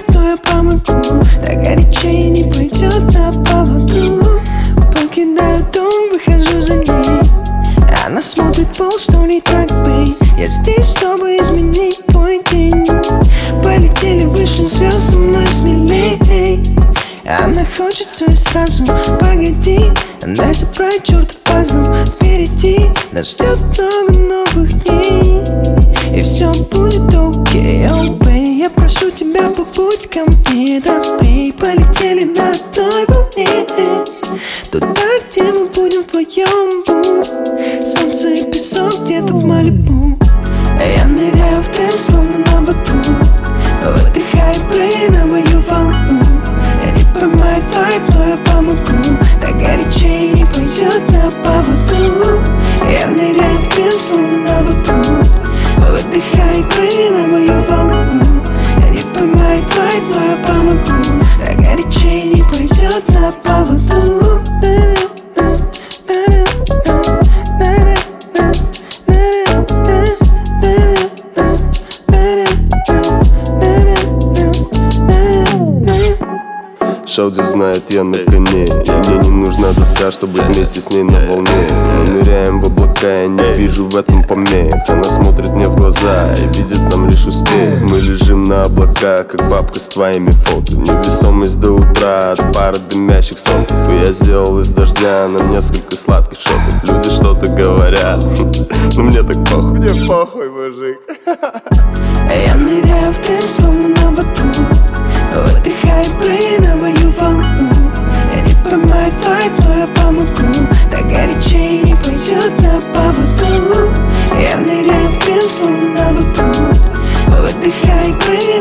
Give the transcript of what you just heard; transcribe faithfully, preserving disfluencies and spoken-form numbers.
тает, но я помогу. Так горячее не пойдет на поводу. Покидаю дом, выхожу за ней. Она смотрит в пол, что не так, бей. Я здесь, чтобы изменить твой день. Полетели выше звезд, со мной смелей. Она хочет все и сразу, погоди. Дай собрать чертов пазл впереди. Нас ждет много новых дней, и все будет окей, oh, babe. Я прошу тебя, побудь ко мне, да, бей. Полетели на одной волне, туда, где мы будем вдвоем, бу. Солнце и песок где-то в Малибу. Я ныряю в темп, словно на бату. Выдыхай, прыгай на мою волну. Я не поймаю твой, но я помогу. Так горячее не пойдет на поводу. Я ныряю в темп, словно на бату. Выдыхай, прыгай на мою волну. Я не поймаю твой, но я помогу. Так горячее не пойдет на поводу. Шауди знает, я на коне, и мне не нужна доска, чтобы вместе с ней на волне. Мы ныряем в облака, я не вижу в этом помех. Она смотрит мне в глаза и видит там лишь успех. Мы лежим на облаках, как бабка с твоими фото. Невесомость до утра от пары дымящих сотов. И я сделал из дождя на несколько сладких шотов. Люди что-то говорят, но мне так похуй. Мне похуй, мужик. Я ныряю в темп, словно на бату. Выдыхай, прыгай на мою волну. Я не поймаю твой, но я помогу. Так горячее не пойдет на поводу. Я ныряю в темп, словно на бату. Выдыхай, прыгай